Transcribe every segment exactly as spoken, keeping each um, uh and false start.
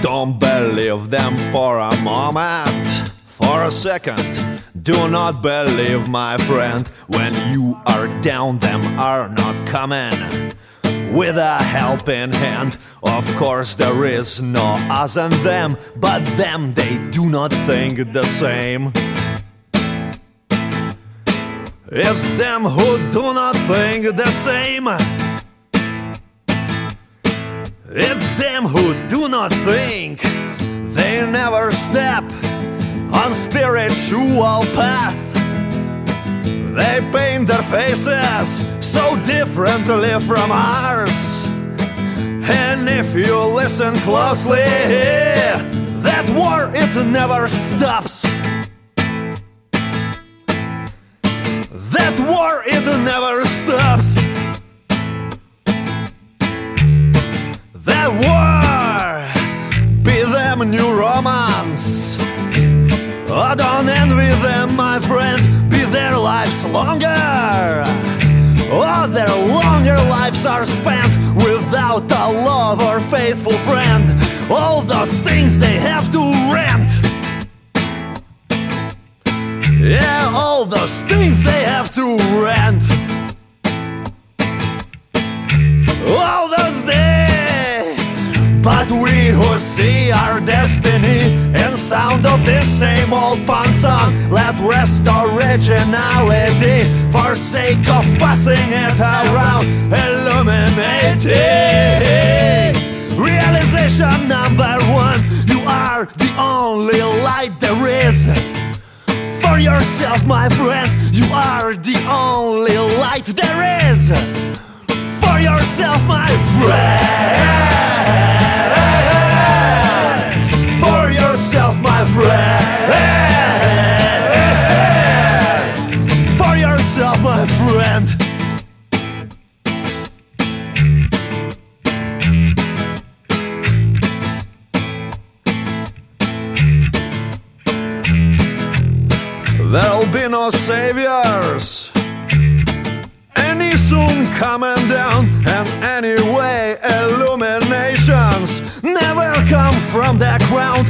Don't believe them for a moment, for a second. Do not believe, my friend, when you are down, them are not coming with a helping hand. Of course there is no us and them, but them, they do not think the same. It's them who do not think the same. It's them who do not think. They never step on spiritual path. They paint their faces so differently from ours. And if you listen closely, that war, it never stops. That war, it never stops. That war, be them new romance. Oh, don't envy them, my friend, be their lives longer. Oh, their longer lives are spent without a love or faithful friend. All those things they have to rent. Yeah, all those things they have to rent. All those days. But we who see our destiny in sound of this same old punk song, let rest originality for sake of passing it around, illuminating. Realization number one, you are the only light there is. For yourself, my friend, you are the only light there is. For yourself, my friend. For yourself, my friend. For yourself, my friend. There'll be no saviors any soon coming down, and anyway, illuminations never come from the ground.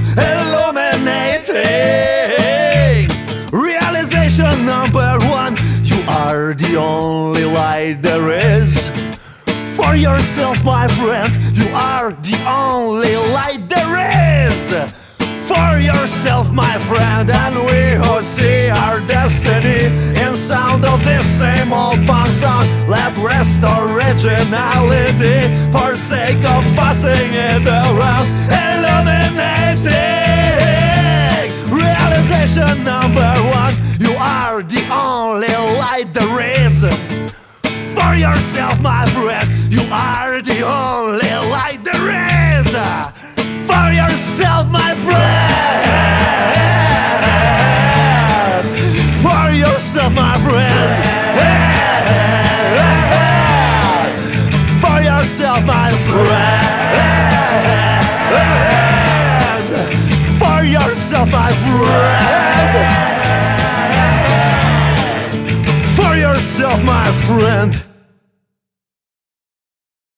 Illuminating. Realization number one, you are the only light there is. For yourself, my friend, you are the only light there is. For yourself, my friend, and we who see our destiny in sound of this same old punk song, let rest originality for sake of passing it around, illuminating. Realization number one, you are the only light there is. For yourself, my friend, you are the only light there is. For yourself, my friend. For yourself, my friend. For yourself, my friend. For yourself, my friend. For yourself, my friend.